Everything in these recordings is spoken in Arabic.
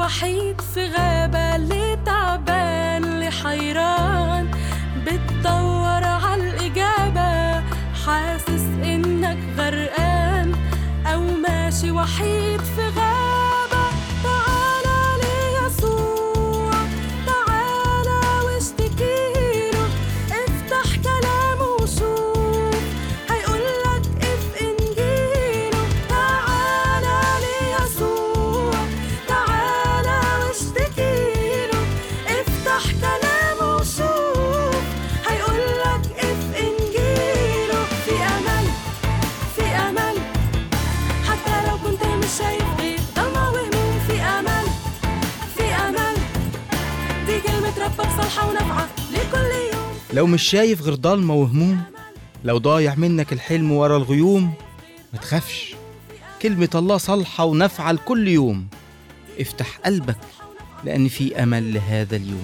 وحيد في غابة، اللي تعبان اللي حيران بتدور عالإجابة، حاسس إنك غرقان أو ماشي وحيد في غابة. تعالى ليسوع، تعالى واشتكيله، افتح كلامه وشوف هيقولك اف إنجيله. تعالى ليسوع، تعالى واشتكيله، افتح كلامه وشوف هيقولك اف إنجيله. في أمل، في أمل، حتى لو كنت مش شايف غير ضلمة وهموم. في أمل، في أمل، دي كلمة ربك صالحة ونافعة لكل يوم. لو مش شايف غير ضلمة وهموم، لو ضايع منك الحلم ورا الغيوم، ما تخافش، كلمة الله صالحة ونافعة لكل يوم. افتح قلبك لأن في أمل لهذا اليوم.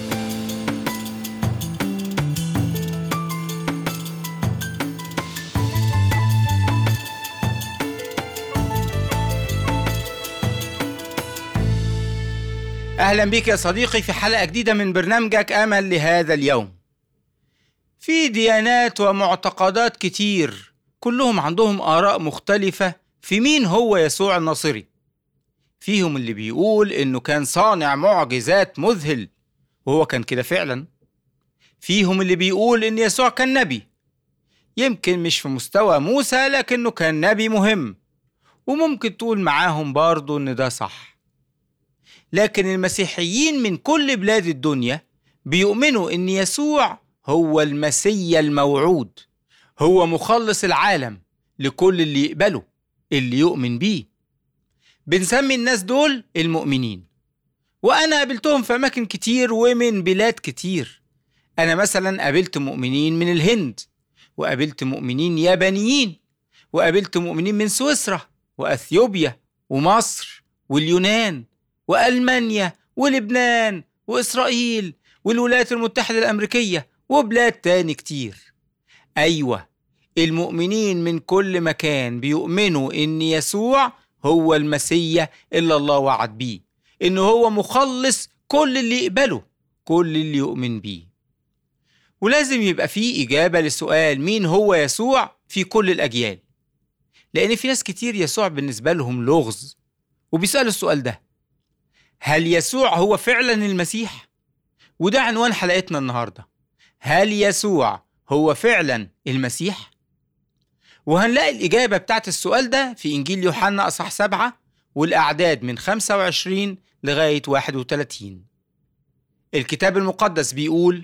أهلا بك يا صديقي في حلقة جديدة من برنامجك أمل لهذا اليوم. في ديانات ومعتقدات كتير، كلهم عندهم آراء مختلفة في مين هو يسوع الناصري. فيهم اللي بيقول إنه كان صانع معجزات مذهل، وهو كان كده فعلا. فيهم اللي بيقول إن يسوع كان نبي، يمكن مش في مستوى موسى لكنه كان نبي مهم، وممكن تقول معاهم برضو إن ده صح. لكن المسيحيين من كل بلاد الدنيا بيؤمنوا إن يسوع هو المسيا الموعود، هو مخلص العالم لكل اللي يقبله، اللي يؤمن بيه. بنسمي الناس دول المؤمنين، وأنا قابلتهم في أماكن كتير ومن بلاد كتير. أنا مثلا قابلت مؤمنين من الهند، وقابلت مؤمنين يابانيين، وقابلت مؤمنين من سويسرا وأثيوبيا ومصر واليونان وألمانيا ولبنان وإسرائيل والولايات المتحدة الأمريكية وبلاد تاني كتير. أيوة، المؤمنين من كل مكان بيؤمنوا إن يسوع هو المسيا اللي الله وعد بيه، إنه هو مخلص كل اللي يقبله، كل اللي يؤمن بيه. ولازم يبقى فيه إجابة لسؤال مين هو يسوع في كل الأجيال، لأن في ناس كتير يسوع بالنسبة لهم لغز، وبيسألوا السؤال ده: هل يسوع هو فعلا المسيح؟ وده عنوان حلقتنا النهاردة، هل يسوع هو فعلا المسيح؟ وهنلاقي الإجابة بتاعت السؤال ده في إنجيل يوحنا أصحاح 7 والأعداد من 25 لغاية 31. الكتاب المقدس بيقول: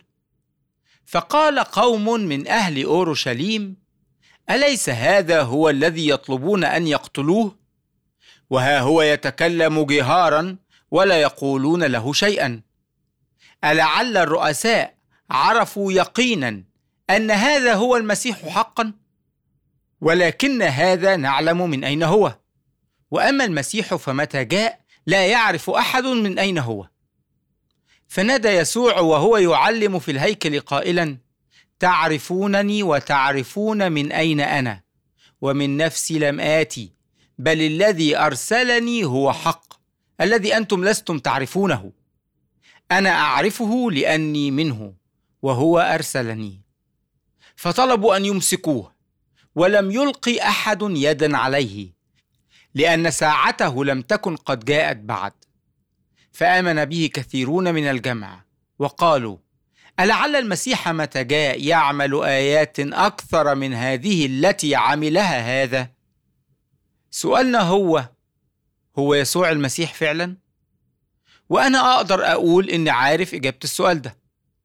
فقال قوم من أهل أورشليم: أليس هذا هو الذي يطلبون أن يقتلوه؟ وها هو يتكلم جهارا ولا يقولون له شيئا. ألعل الرؤساء عرفوا يقينا أن هذا هو المسيح حقا؟ ولكن هذا نعلم من أين هو، وأما المسيح فمتى جاء لا يعرف أحد من أين هو. فنادى يسوع وهو يعلم في الهيكل قائلا: تعرفونني وتعرفون من أين أنا، ومن نفسي لم آتي، بل الذي أرسلني هو حق، الذي أنتم لستم تعرفونه. أنا أعرفه لأني منه، وهو أرسلني. فطلبوا أن يمسكوه، ولم يلقي أحد يدا عليه، لأن ساعته لم تكن قد جاءت بعد. فآمن به كثيرون من الجمع، وقالوا: ألعل المسيح متى جاء يعمل آيات أكثر من هذه التي عملها هذا؟ سؤالنا هو يسوع المسيح فعلا؟ وأنا أقدر أقول إني عارف إجابة السؤال ده.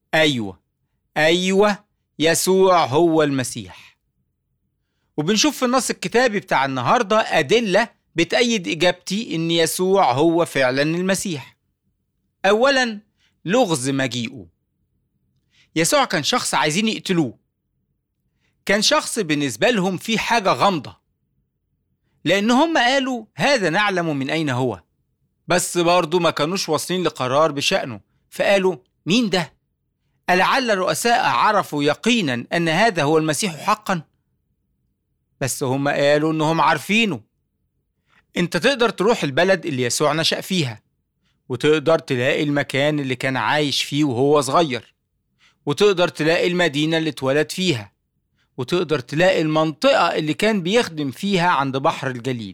أيوة، يسوع هو المسيح. وبنشوف في النص الكتابي بتاع النهاردة أدلة بتأيد إجابتي إن يسوع هو فعلا المسيح. أولا، لغز مجيئه. يسوع كان شخص عايزين يقتلوه، كان شخص بالنسبة لهم في حاجة غامضة، لأن هم قالوا هذا نعلم من أين هو، بس برضو ما كانوش واصلين لقرار بشأنه، فقالوا: مين ده؟ ألعل الرؤساء عرفوا يقينا أن هذا هو المسيح حقا؟ بس هم قالوا أنهم عارفينه. أنت تقدر تروح البلد اللي يسوع نشأ فيها، وتقدر تلاقي المكان اللي كان عايش فيه وهو صغير، وتقدر تلاقي المدينة اللي اتولد فيها، وتقدر تلاقي المنطقة اللي كان بيخدم فيها عند بحر الجليل.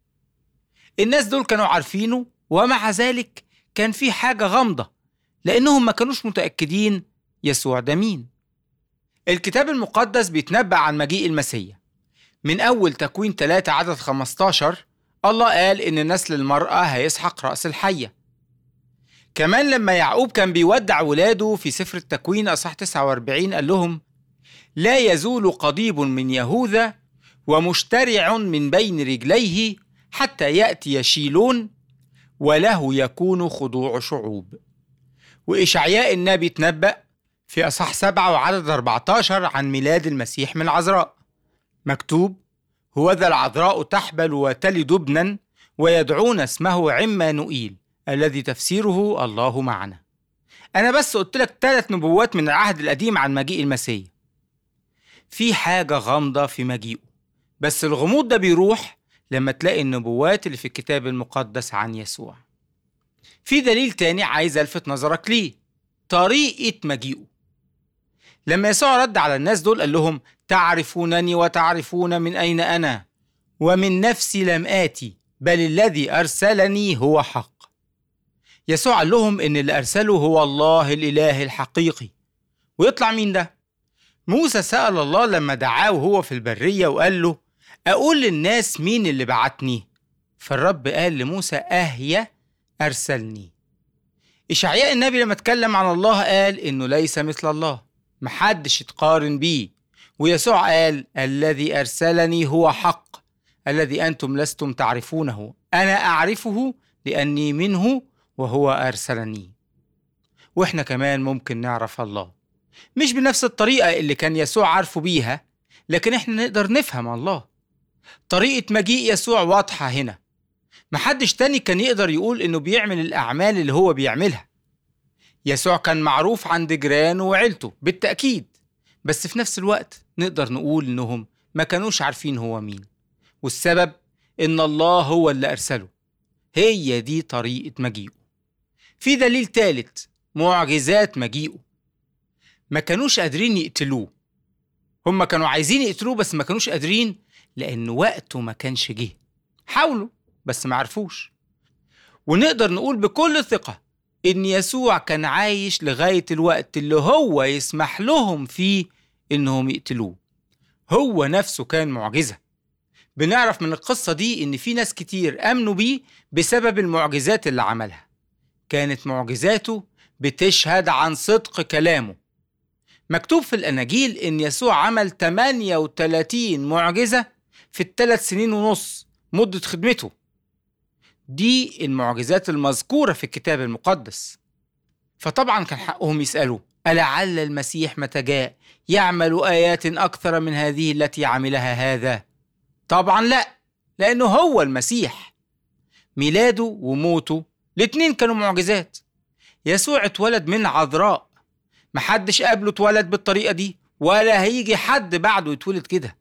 الناس دول كانوا عارفينه، ومع ذلك كان في حاجة غامضة لأنهم ما كانوش متأكدين يسوع ده مين. الكتاب المقدس بيتنبأ عن مجيء المسيح. من أول تكوين 3 عدد 15 الله قال إن نسل المرأة هيسحق رأس الحية. كمان لما يعقوب كان بيودع ولاده في سفر التكوين أصحاح 49 قال لهم: لا يزول قضيب من يهوذا ومشترع من بين رجليه حتى يأتي شيلون وله يكون خضوع شعوب. وإشعياء النبي تنبأ في أصحاح 7 وعدد 14 عن ميلاد المسيح من العذراء. مكتوب: هوذا العذراء تحبل وتلد ابنا ويدعون اسمه عمانوئيل الذي تفسيره الله معنا. أنا بس قلت لك 3 نبوات من العهد القديم عن مجيء المسيح. في حاجة غامضة في مجيئه، بس الغموض ده بيروح لما تلاقي النبوات اللي في الكتاب المقدس عن يسوع. في دليل تاني عايز ألفت نظرك ليه: طريقة مجيئه. لما يسوع رد على الناس دول قال لهم: تعرفونني وتعرفون من أين أنا، ومن نفسي لم آتي، بل الذي أرسلني هو حق. يسوع قال لهم إن اللي أرسله هو الله الإله الحقيقي. ويطلع مين ده؟ موسى سأل الله لما دعاه وهو في البرية وقال له: أقول للناس مين اللي بعتني؟ فالرب قال لموسى: أهيا أرسلني. إشعياء النبي لما اتكلم عن الله قال إنه ليس مثل الله، محدش يتقارن بيه. ويسوع قال: الذي أرسلني هو حق، الذي أنتم لستم تعرفونه، أنا أعرفه لأني منه وهو أرسلني. وإحنا كمان ممكن نعرف الله، مش بنفس الطريقة اللي كان يسوع عارفه بيها، لكن إحنا نقدر نفهم الله. طريقة مجيء يسوع واضحة هنا. محدش تاني كان يقدر يقول إنه بيعمل الأعمال اللي هو بيعملها. يسوع كان معروف عند جيرانه وعيلته بالتأكيد، بس في نفس الوقت نقدر نقول إنهم ما كانوش عارفين هو مين، والسبب إن الله هو اللي أرسله. هي دي طريقة مجيئه. في دليل ثالث: معجزات مجيئه. ما كانوش قادرين يقتلوه. هم كانوا عايزين يقتلوه بس ما كانوش قادرين لأن وقته ما كانش جه. حاولوا بس ما عرفوش. ونقدر نقول بكل ثقة إن يسوع كان عايش لغاية الوقت اللي هو يسمح لهم فيه إنهم يقتلوه. هو نفسه كان معجزة. بنعرف من القصة دي إن في ناس كتير آمنوا بيه بسبب المعجزات اللي عملها. كانت معجزاته بتشهد عن صدق كلامه. مكتوب في الأناجيل إن يسوع عمل 38 معجزة في 3 سنين ونص مدة خدمته. دي المعجزات المذكورة في الكتاب المقدس. فطبعا كان حقهم يسألوا: ألعل المسيح متى جاء يعمل آيات أكثر من هذه التي عملها هذا؟ طبعا لا، لأنه هو المسيح. ميلاده وموته الاتنين كانوا معجزات. يسوع اتولد من عذراء، محدش قبله اتولد بالطريقة دي، ولا هيجي حد بعده يتولد كده.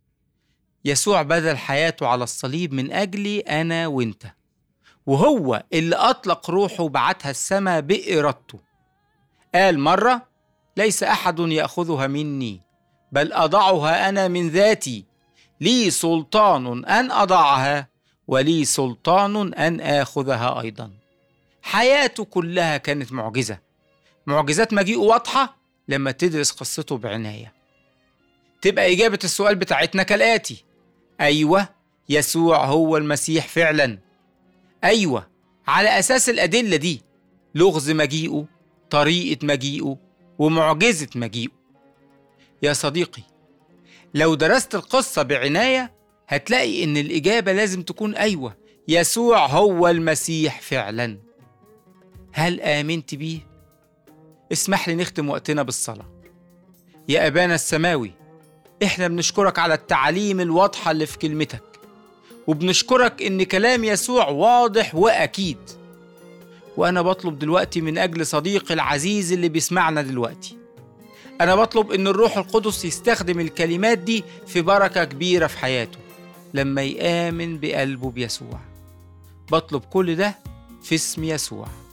يسوع بذل حياته على الصليب من أجلي أنا وإنت، وهو اللي أطلق روحه وبعتها السماء بإرادته. قال مرة: ليس أحد يأخذها مني، بل أضعها أنا من ذاتي، لي سلطان أن أضعها ولي سلطان أن آخذها أيضا. حياته كلها كانت معجزة. معجزات مجيئه واضحة لما تدرس قصته بعناية. تبقى إجابة السؤال بتاعتنا كالآتي: أيوة، يسوع هو المسيح فعلا. أيوة، على أساس الأدلة دي: لغز مجيئه، طريقة مجيئه، ومعجزة مجيئه. يا صديقي، لو درست القصة بعناية هتلاقي إن الإجابة لازم تكون أيوة، يسوع هو المسيح فعلا. هل آمنت بيه؟ اسمح لي نختم وقتنا بالصلاة. يا أبانا السماوي، إحنا بنشكرك على التعليم الواضحة اللي في كلمتك، وبنشكرك إن كلام يسوع واضح وأكيد. وأنا بطلب دلوقتي من أجل صديقي العزيز اللي بيسمعنا دلوقتي، أنا بطلب إن الروح القدس يستخدم الكلمات دي في بركة كبيرة في حياته لما يآمن بقلبه بيسوع. بطلب كل ده في اسم يسوع.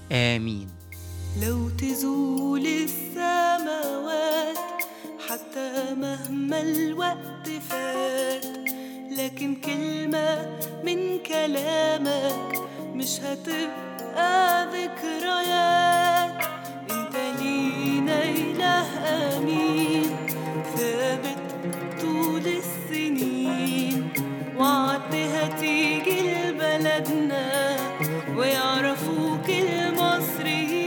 آمين. لو تزول السماوات حتى مهما الوقت فات، لكن كلمة من كلامك مش هتبقى ذكريات. انت لينا إله أمين ثابت طول السنين، وعدها تيجي لبلدنا ويعرفوك المصريين.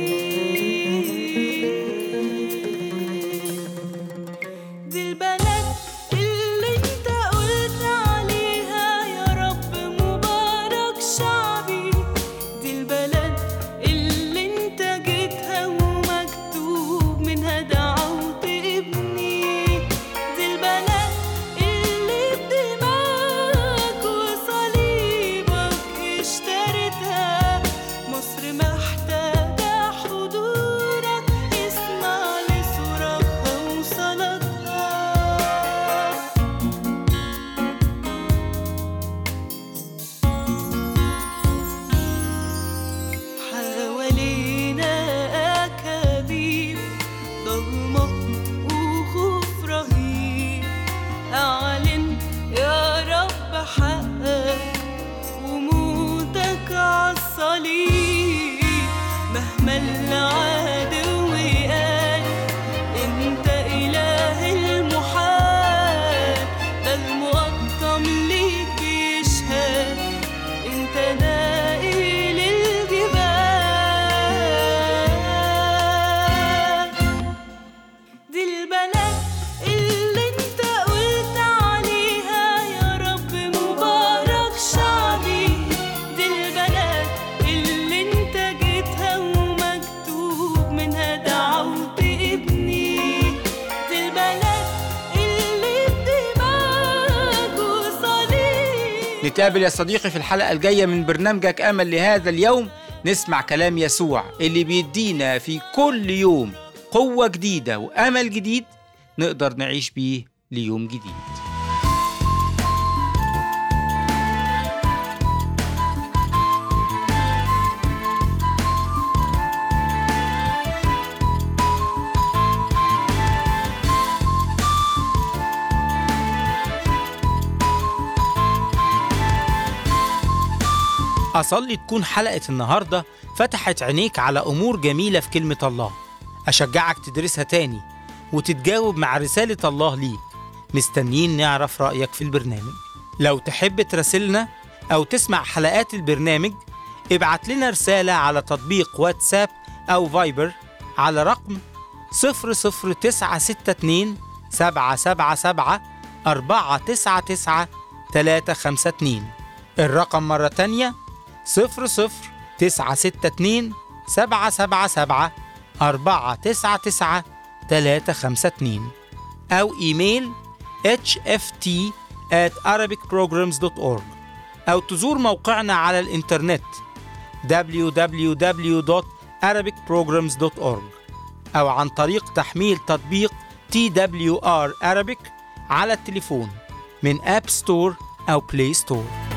دي البلد اللي انت قلت عليها يا رب مبارك شعبي، دي البلد اللي انت جيتها ومكتوب منها دعوت ابني، دي البلد اللي بدماغك وصليبك اشتريتها. مصر محتاجة حضورك، اسمع لصراخها وصلاتها. حوالينا أكاذيب ضلمة وخوف رهيب، أعلن يا رب حقك وموتك عالصليب. مهما العدو قال انت إله المحال، ده المقطم ليك بيشهد انت نائل الجبال. دي البلد اللي انت قلت عليها يا رب مبارك شعبي، دي البلد اللي انت جيتها ومكتوب منها دعوت ابني، دي البلد اللي بدماغك وصليب. نتقابل يا صديقي في الحلقة الجاية من برنامجك أمل لهذا اليوم، نسمع كلام يسوع اللي بيدينا في كل يوم قوة جديدة وأمل جديد نقدر نعيش بيه ليوم جديد. أصلي تكون حلقة النهاردة فتحت عينيك على أمور جميلة في كلمة الله. أشجعك تدرسها تاني وتتجاوب مع رسالة الله ليك. مستنيين نعرف رأيك في البرنامج. لو تحب تراسلنا أو تسمع حلقات البرنامج، ابعت لنا رسالة على تطبيق واتساب أو فايبر على رقم 00962 777 499 352. الرقم مرة تانية 00962 777 499 352 أو إيميل hft@arabicprograms.org، أو تزور موقعنا على الإنترنت www.arabicprograms.org، أو عن طريق تحميل تطبيق TWR Arabic على التليفون من أب ستور أو بلاي ستور.